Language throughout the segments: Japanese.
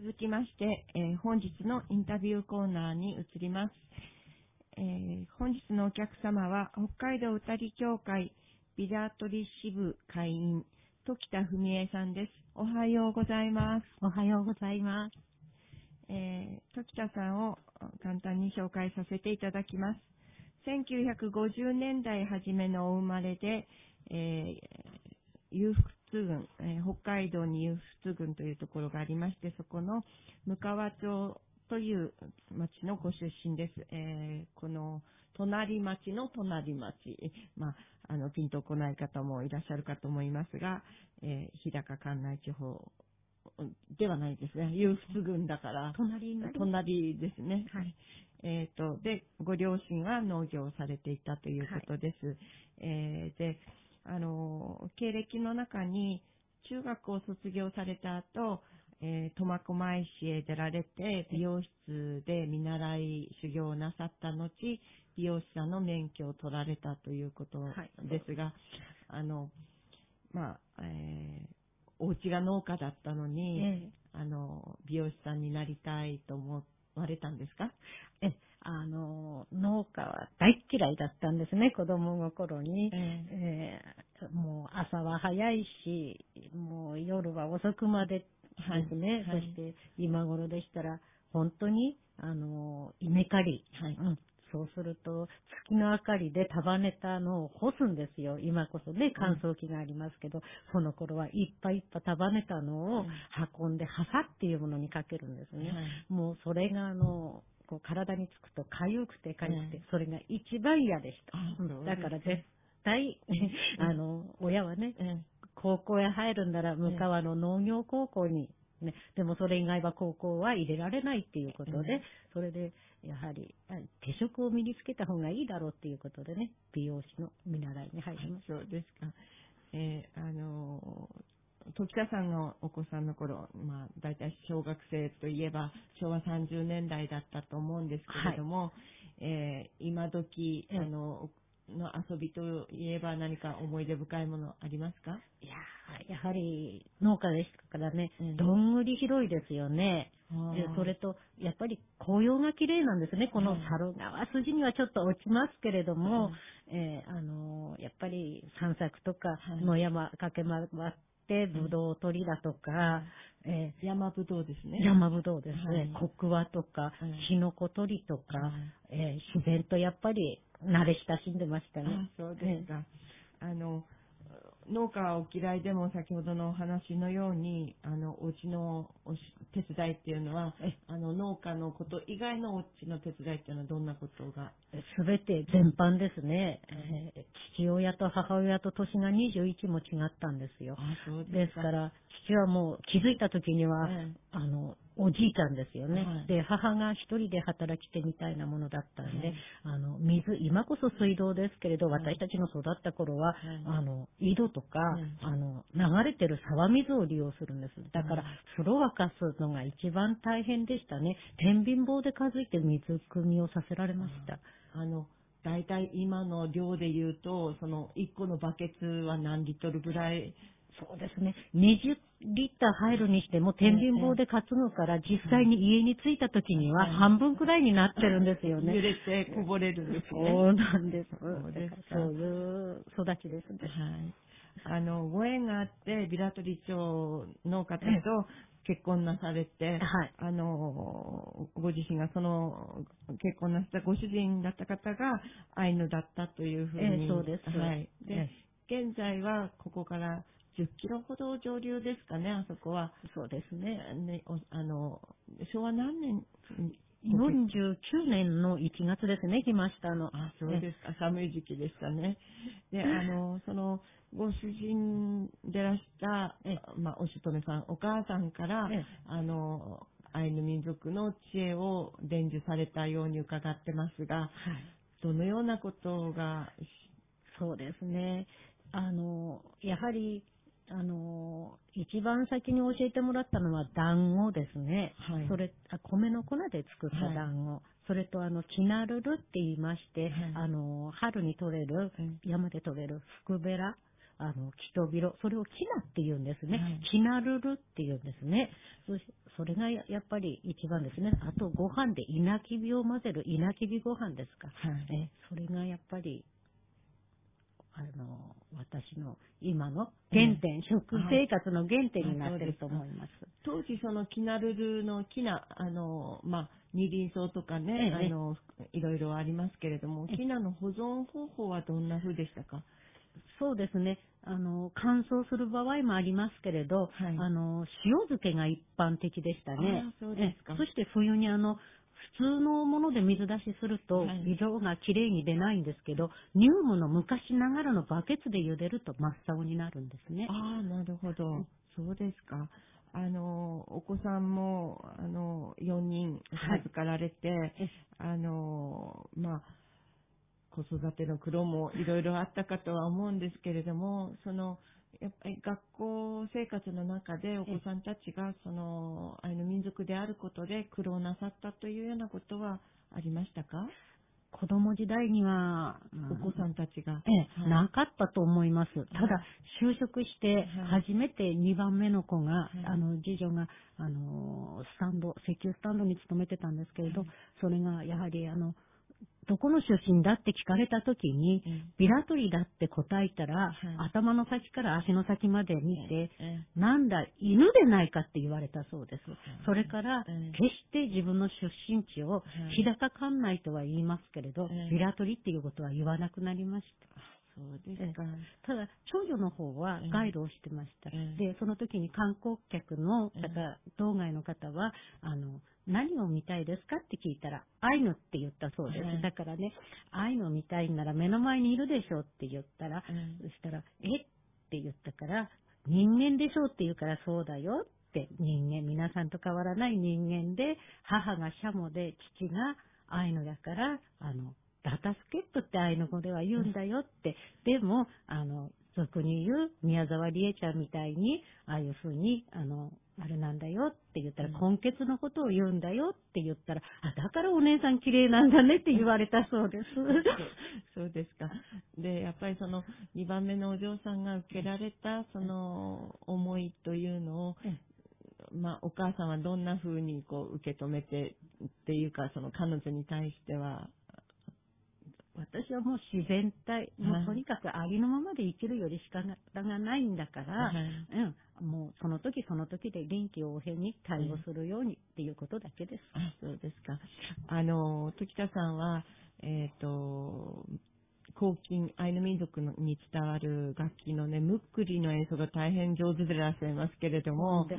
続きまして、本日のインタビューコーナーに移ります。本日のお客様は北海道歌り協会ビラトリ支部会員時田文江さんです。おはようございます。 おはようございます。 時田さんを簡単に紹介させていただきます。1950年代初めのお生まれで、勇福郡、北海道に勇福郡というところがありまして、そこの向川町という町のご出身です。この隣町の隣町、ピンとこない方もいらっしゃるかと思いますが、日高管内地方ではないですね。勇福郡だから隣ですね。 はい。 で、ご両親は農業をされていたということです。で、経歴の中に中学を卒業された後、苫小牧市へ出られて美容室で見習い修行をなさった後、美容師さんの免許を取られたということですが、お家が農家だったのに、美容師さんになりたいと思われたんですか？ 農家は大嫌いだったんですね、子供の頃に。もう朝は早いし、もう夜は遅くまでですね。そして今頃でしたら、本当に、稲刈り。そうすると、月の明かりで束ねたのを干すんですよ。今こそね、乾燥機がありますけど、その頃はいっぱいいっぱい束ねたのを運んで、はさっていうものにかけるんですね。もうそれがこう体につくと痒くて、それが一番嫌でした。だから絶対、親はね、高校へ入るんなら、向川の農業高校に、ね、でもそれ以外は高校は入れられないっていうことで、それで、やはり、手職を身につけた方がいいだろうっていうことでね、美容師の見習いに入りました。 そうですか。時田さんのお子さんの頃、だいたい小学生といえば昭和30年代だったと思うんですけれども、今時、の遊びといえば何か思い出深いものありますか？ いややはり農家でしたからね、どんぐり広いですよね。それと、やっぱり紅葉が綺麗なんですね。この猿川筋にはちょっと落ちますけれども、やっぱり散策とか野山駆け回ってぶどう取りだとか、 山ぶどうですね。 山ぶどうですね。黒和とか、キノコ取りとか、自然とやっぱり慣れ親しんでましたね。 そうですか。農家はお嫌いでも先ほどのお話のように、お家の手伝いっていうのは、農家のこと以外のお家の手伝いっていうのはどんなことが？ すべて全般ですね。父親と母親と年が21も違ったんですよ。ですから、父はもう気づいた時には、おじいちゃんですよね。で、母が一人で働き手みたいなものだったんで、今こそ水道ですけれど、私たちの育った頃は、井戸とか、流れてる沢水を利用するんです。だから、風呂沸かすのが一番大変でしたね。天秤棒で数えて水汲みをさせられました。 だいたい今の量で言うと、その1個のバケツは何リットルぐらい？ そうですね。20リッター入るにしても、天秤棒で担ぐから、実際に家に着いた時には半分くらいになってるんですよね。 揺れてこぼれるんですね。 そうなんです。そういう育ちですね。 ご縁があって、ビラトリ町の方と結婚なされて、ご自身がその結婚なさったご主人だった方がアイヌだったというふうに。 そうです。 で、現在はここから10キロほど上流ですかね、あそこは。 そうですね。 昭和何年 ？49年の1月ですね、来ましたの。 そうですか。寒い時期でしたね。で、その、ご主人でらした、お姑さん、お母さんから、アイヌ民族の知恵を伝授されたように伺ってますが、どのようなことが？ そうですね。やはり、一番先に教えてもらったのは団子ですね。米の粉で作った団子。それとキナルルって言いまして、春に採れる、山で採れる福べらキトビロ、それをキナって言うんですね。 はい、 キナルルって言うんですね。それがやっぱり一番ですね。あとご飯で稲きびを混ぜる稲きびご飯ですか。 はい、 それがやっぱり、私の今の原点、食生活の原点になってると思います。 当時そのキナルルのキナ、二輪草とかね、いろいろありますけれども、キナの保存方法はどんな風でしたか？ そうですね。乾燥する場合もありますけれど、 はい、 塩漬けが一般的でしたね。 そうですか。 そして冬に普通のもので水出しすると色がきれいに出ないんですけど、ニュームの昔ながらのバケツで茹でると真っ青になるんですね。 なるほど。そうですか。お子さんも、4人授かられて、子育ての苦労もいろいろあったかとは思うんですけれども、やっぱり学校生活の中でお子さんたちが、アイヌ民族であることで苦労なさったというようなことはありましたか？ 子供時代には、 お子さんたちが。 なかったと思います。ただ、就職して初めて2番目の子が、次女が、石油スタンドに勤めてたんですけれど、それがやはり、どこの出身だって聞かれたときに、ビラトリだって答えたら、頭の先から足の先まで見て、なんだ、犬でないかって言われたそうです。それから、決して自分の出身地を日高管内とは言いますけれど、ビラトリっていうことは言わなくなりました。 そうですか。 ただ、長女の方はガイドをしてました。で、その時に観光客の方、道外の方は、何を見たいですかって聞いたら、アイヌって言ったそうです。だからね、アイヌを見たいなら目の前にいるでしょって言ったら、そしたら、って言ったから、人間でしょって言うからそうだよって、皆さんと変わらない人間で、母がシャモで父がアイヌだから、ダタスケットってアイヌ語では言うんだよって、でも、俗に言う宮沢りえちゃんみたいに、ああいうふうに、あれなんだよって言ったら、根血のことを言うんだよって言ったら、だからお姉さん綺麗なんだねって言われたそうです。 そうですか。で、やっぱり2番目のお嬢さんが受けられた、思いというのを、お母さんはどんな風に受け止めてっていうか、彼女に対しては、 私はもう自然体、もうとにかくありのままで生きるより仕方がないんだから、もうその時その時で臨機応変に対応するようにっていうことだけです。 そうですか。時田さんは、黄金、アイヌ民族に伝わる楽器のね、ムックリの演奏が大変上手でいらっしゃいますけれども、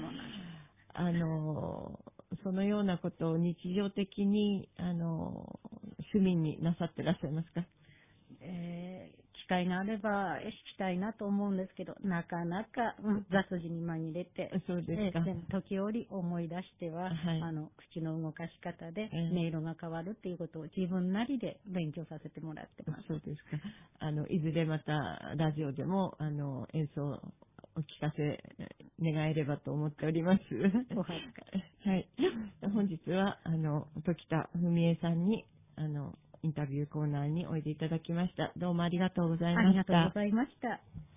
そのようなことを日常的に、趣味になさってらっしゃいますか？ 機会があればしたいなと思うんですけど、なかなか、雑事に紛れて、 そうですか。 時折思い出しては、口の動かし方で音色が変わるっていうことを自分なりで勉強させてもらってます。 そうですか。いずれまたラジオでも、演奏をお聞かせ願えればと思っております。はい。本日は、時田文江さんに、インタビューコーナーにおいでいただきました。どうもありがとうございました。 ありがとうございました。